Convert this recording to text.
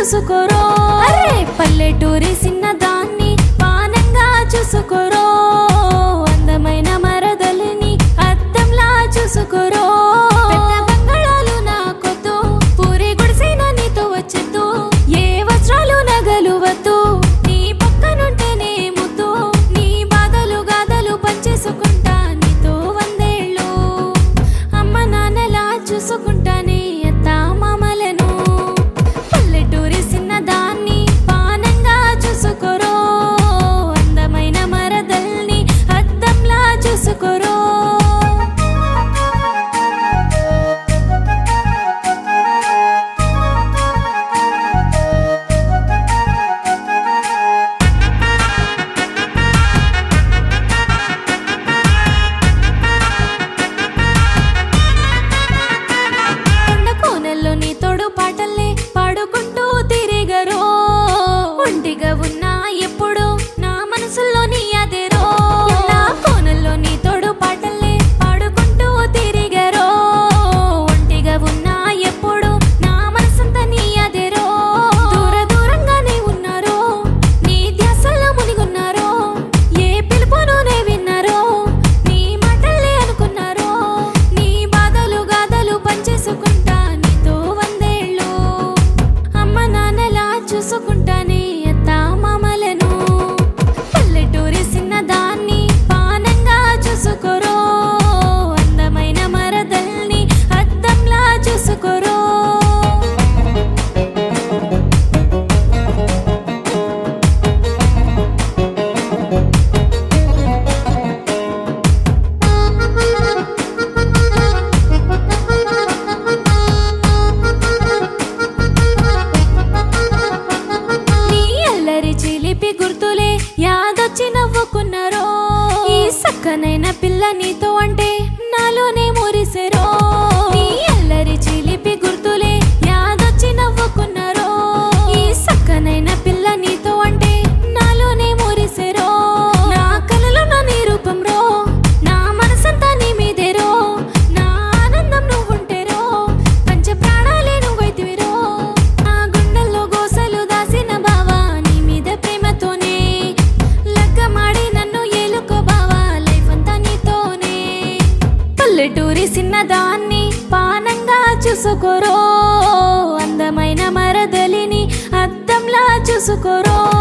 చూసుకోరో అరే పల్లెటూరి చిన్నదాన్ని పానంగా చూసుకోరో అందమైన మరదలిని అద్దంలా చూసుకోరో పెద్ద బంగాళాలు నాకొద్దు పూరి గుడిసెన నీతో వచ్చేద్దు ఏ వస్త్రాలు నగలు వద్దు నీ పక్కనుంటేనే ముద్దు నీ బాధలు గాథలు పంచేసుకుంటా నీతో వందేళ్ళు అమ్మ నాన్నలా చూసుకుంటానే అత్త మామలను పల్లెటూరి చిన్నదాన్ని పానంగా చూసుకోరో అందమైన మరదల్ని అద్దంలా చూసుకోరో నీ తోడు పాటల్ని పాడుకుంటూ తిరిగరో ఒంటిగా ఉన్నా ఎప్పుడు నా మనసులో నీ అదేరో నా కోనల్లో నీ తోడు పాటల్ని పాడుకుంటూ తిరిగరో ఒంటిగా ఉన్నా ఎప్పుడు నా మనసంతా నీ అదేరో దూర దూరంగానే ఉన్నారో నీ ధ్యాసల్లో మునిగున్నారో ఏ పిలుపును నే విన్నారో నీ మాటల్ని అనుకున్నారో నీ బాధలు గాథలు పంచేసుకుంటా చూసుకుంటానే అత్త మామలను పల్లెటూరి చిన్నదాన్ని పానంగా చూసుకోరో అందమైన మరదల్ని అద్దంలా చూసుకోరో చిలిపి గుర్తులే యాదొచ్చి నవ్వుకున్నారో ఈ సక్కనైన పిల్ల నీతో అంటే నాలోనే మురిసెరో నీ అల్లరి చిలిపి గుర్తులే యాదొచ్చి నవ్వుకున్నారో ఈ సక్కనైన పిల్ల నీతో అంటే నాలోనే మురిసెరో నా కలలో నా నీ రూపం రో నా మనసంతా నీ మీదేరో నా ఆనందం నువ్వుంటేరో పంచ ప్రాణాలే నువ్వైతివిరో నా గుండెల్లో గోసలు దాసిన బావా ప్రేమతోనే లగ్గమాడి నన్ను ఏలుకో బావా లైఫ్ అంతా నీతోనే పల్లెటూరి చిన్నదాన్ని పానంగా చూసుకోరో అందమైన మరదలిని అద్దంలా చూసుకోరో